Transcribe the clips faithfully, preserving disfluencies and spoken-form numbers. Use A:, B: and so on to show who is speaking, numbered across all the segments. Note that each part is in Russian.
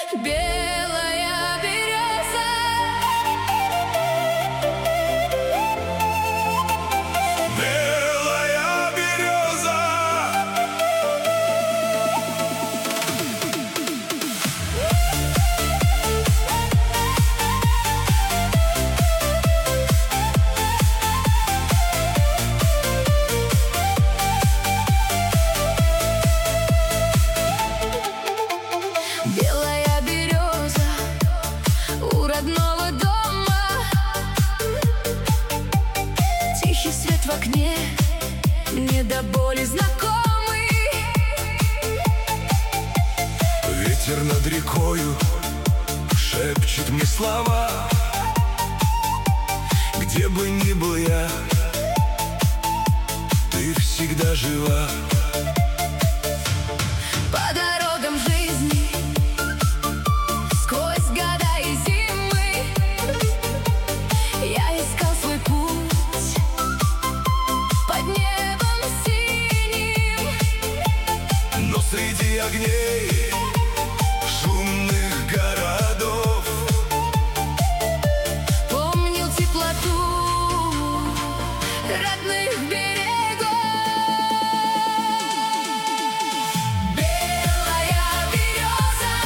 A: белая береза.
B: Белая береза.
A: Белая береза у родного дома, тихий свет в окне, мне до боли знакомый.
B: Ветер над рекою шепчет мне слова. Где бы ни был я, ты всегда жива.
A: По дорогам жизни, сквозь года и зимы, я искал свой путь под небом синим.
B: Но среди огней шумных городов
A: Помнил теплоту родных берегов. Белая береза,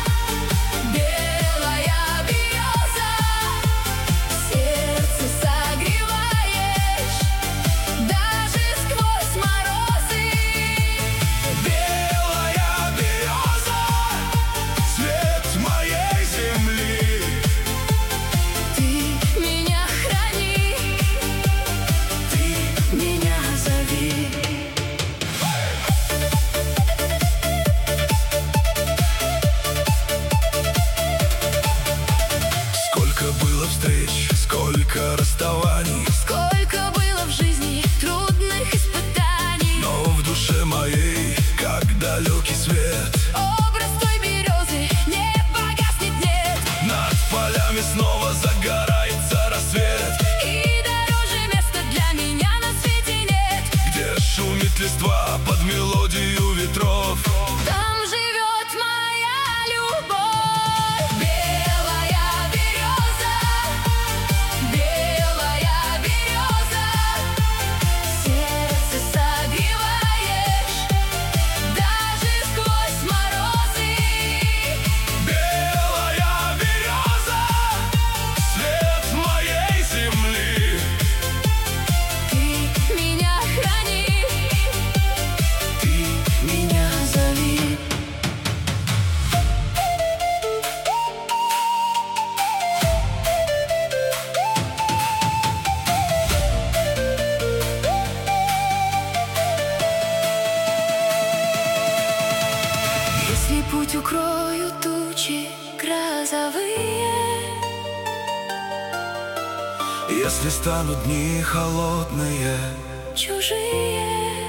A: белая береза, сердце согреваешь даже сквозь морозы.
B: белая береза, цвет моей земли.
A: Ты меня храни, ты меня зови.
B: Сколько было встреч, сколько расставаний,
A: Сколько было в жизни трудных испытаний,
B: но в душе моей, как далекий свет,
A: образ той березы не погаснет, нет.
B: над полями снова загорается рассвет,
A: И дороже места для меня на свете нет.
B: где шумит листва под мелодию ветров.
A: Там живет моя любовь. Белая береза, белая береза, сердце согреваешь даже сквозь морозы.
B: Белая береза, цвет моей земли.
A: Ты меня храни, ты меня зови. Если путь укроют тучи грозовые,
B: Если станут дни холодные,
A: чужие,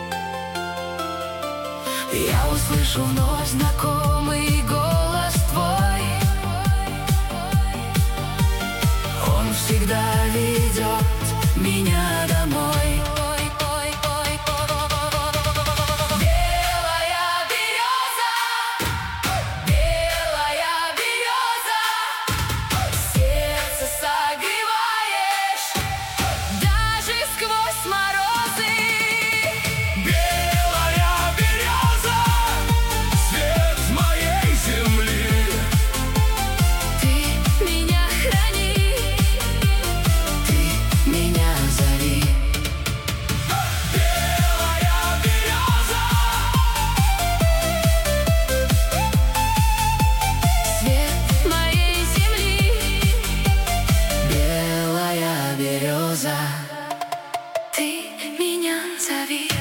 A: я услышу вновь знакомый голос твой. Он всегда ведет меня домой. Белая береза, белая береза, сердце согреваешь даже сквозь морозы.
B: белая береза, цвет моей земли.
A: Ты меня храни, ты меня зови.
B: Белая береза,
A: Свет моей земли. Белая береза, ты меня зови.